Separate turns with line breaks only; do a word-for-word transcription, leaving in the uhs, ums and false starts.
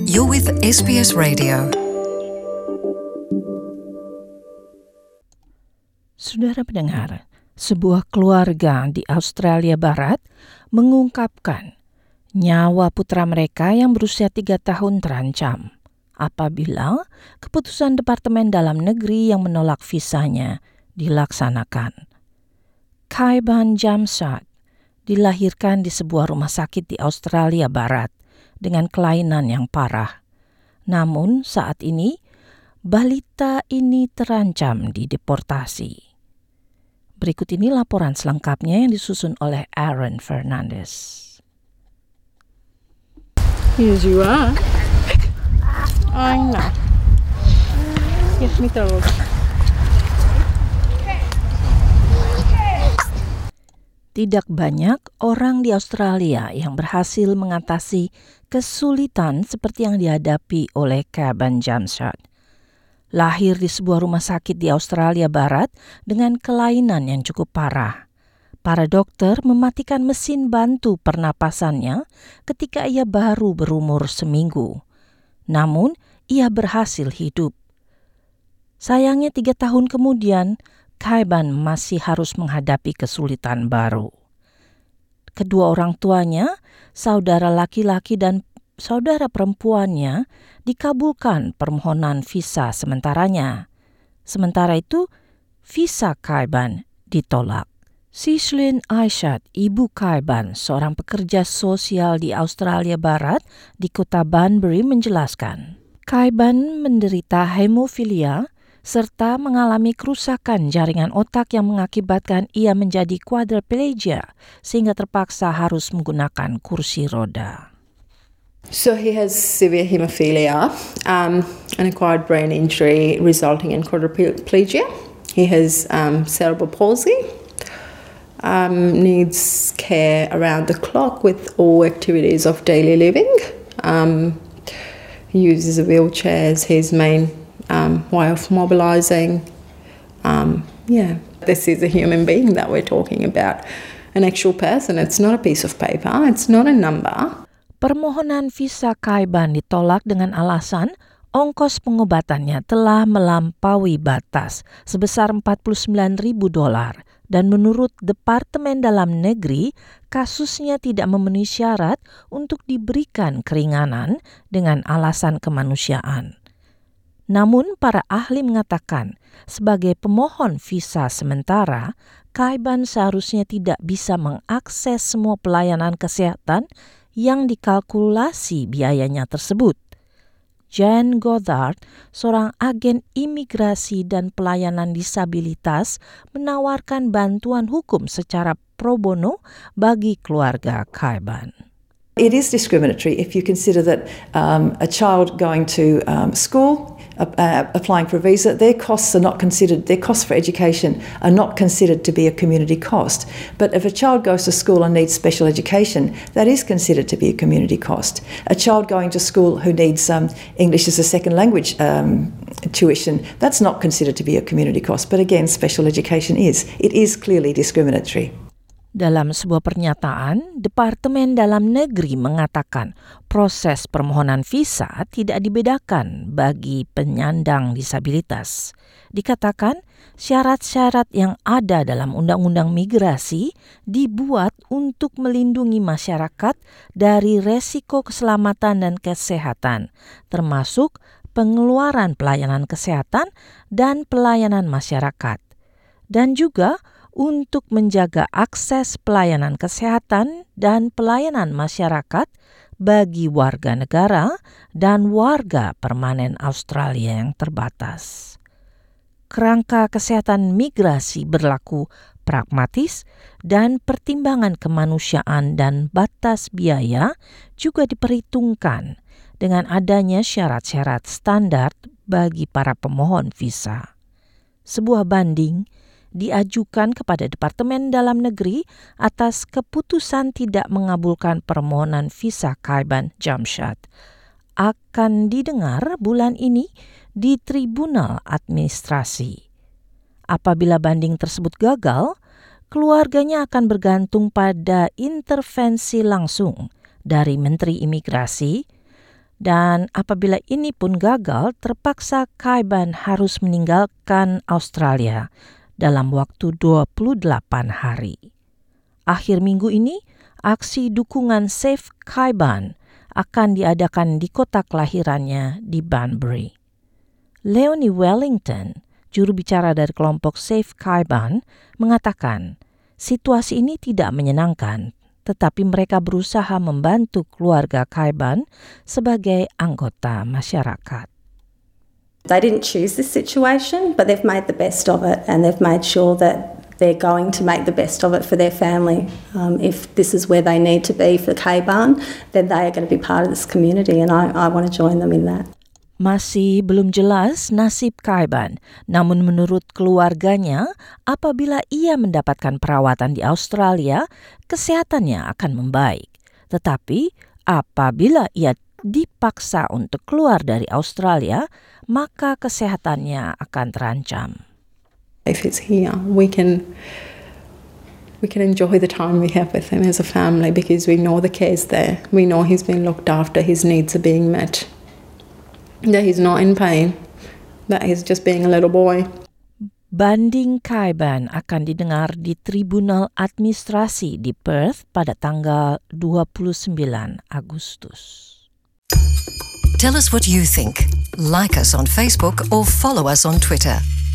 You're with S B S Radio.
Saudara pendengar, sebuah keluarga di Australia Barat mengungkapkan nyawa putra mereka yang berusia tiga tahun terancam apabila keputusan Departemen Dalam Negeri yang menolak visanya dilaksanakan. Kaiban Jamshad dilahirkan di sebuah rumah sakit di Australia Barat dengan kelainan yang parah. Namun saat ini, balita ini terancam dideportasi. Berikut ini laporan selengkapnya yang disusun oleh Aaron Fernandez.
Here you are. Aina. Yes, mitä on?
Tidak banyak orang di Australia yang berhasil mengatasi kesulitan seperti yang dihadapi oleh Kaiban Jamshad. Lahir di sebuah rumah sakit di Australia Barat dengan kelainan yang cukup parah. Para dokter mematikan mesin bantu pernapasannya ketika ia baru berumur seminggu. Namun, ia berhasil hidup. Sayangnya tiga tahun kemudian, Kaiban masih harus menghadapi kesulitan baru. Kedua orang tuanya, saudara laki-laki dan saudara perempuannya, dikabulkan permohonan visa sementaranya. Sementara itu, visa Kaiban ditolak. Sislin Aishad, ibu Kaiban, seorang pekerja sosial di Australia Barat di kota Banbury, menjelaskan, Kaiban menderita hemofilia serta mengalami kerusakan jaringan otak yang mengakibatkan ia menjadi quadriplegia sehingga terpaksa harus menggunakan kursi roda.
So he has severe haemophilia, um, an acquired brain injury resulting in quadriplegia. He has um, cerebral palsy, um, needs care around the clock with all activities of daily living. Um, he uses a wheelchair as his main Um, way of mobilising. Um, yeah, this is a human being that we're talking about, an actual person. It's not a piece of paper. It's not a number.
Permohonan visa Kaiban ditolak dengan alasan ongkos pengobatannya telah melampaui batas sebesar empat puluh sembilan ribu dolar dan menurut Departemen Dalam Negeri, kasusnya tidak memenuhi syarat untuk diberikan keringanan dengan alasan kemanusiaan. Namun para ahli mengatakan, sebagai pemohon visa sementara, Kaiban seharusnya tidak bisa mengakses semua pelayanan kesehatan yang dikalkulasi biayanya tersebut. Jan Goddard, seorang agen imigrasi dan pelayanan disabilitas, menawarkan bantuan hukum secara pro bono bagi keluarga Kaiban.
It is discriminatory if you consider that um, a child going to um, school, uh, uh, applying for a visa, their costs are not considered, their costs for education are not considered to be a community cost. But if a child goes to school and needs special education, that is considered to be a community cost. A child going to school who needs um, English as a second language um, tuition, that's not considered to be a community cost. But again, special education is. It is clearly discriminatory.
Dalam sebuah pernyataan, Departemen Dalam Negeri mengatakan proses permohonan visa tidak dibedakan bagi penyandang disabilitas. Dikatakan syarat-syarat yang ada dalam Undang-Undang Migrasi dibuat untuk melindungi masyarakat dari resiko keselamatan dan kesehatan, termasuk pengeluaran pelayanan kesehatan dan pelayanan masyarakat, dan juga untuk menjaga akses pelayanan kesehatan dan pelayanan masyarakat bagi warga negara dan warga permanen Australia yang terbatas. Kerangka kesehatan migrasi berlaku pragmatis dan pertimbangan kemanusiaan dan batas biaya juga diperhitungkan dengan adanya syarat-syarat standar bagi para pemohon visa. Sebuah banding diajukan kepada Departemen Dalam Negeri atas keputusan tidak mengabulkan permohonan visa Kaiban Jamshad akan didengar bulan ini di Tribunal Administrasi. Apabila banding tersebut gagal, keluarganya akan bergantung pada intervensi langsung dari Menteri Imigrasi Dan apabila ini pun gagal, terpaksa Kaiban harus meninggalkan Australia dalam waktu dua puluh delapan hari. Akhir minggu ini, aksi dukungan Save Kaiban akan diadakan di kota kelahirannya di Banbury. Leonie Wellington, juru bicara dari kelompok Save Kaiban, mengatakan situasi ini tidak menyenangkan, tetapi mereka berusaha membantu keluarga Kaiban sebagai anggota masyarakat.
They didn't choose this situation, but they've made the best of it, and they've made sure that they're going to make the best of it for their family. Um, if this is where they need to be for Kaiban, then they are going to be part of this community, and I, I want to join them in that.
Masih belum jelas nasib Kaiban, namun menurut keluarganya, apabila ia mendapatkan perawatan di Australia, kesehatannya akan membaik. Tetapi apabila ia dipaksa untuk keluar dari Australia, maka kesehatannya akan terancam.
If it's here, we can we can enjoy the time we have with him as a family because we know the care's there. We know he's been looked after, his needs are being met. That he's not in pain, that he's just being a little boy.
Banding Kaiban akan didengar di Tribunal Administrasi di Perth pada tanggal dua puluh sembilan Agustus.
Tell us what you think. Like us on Facebook or follow us on Twitter.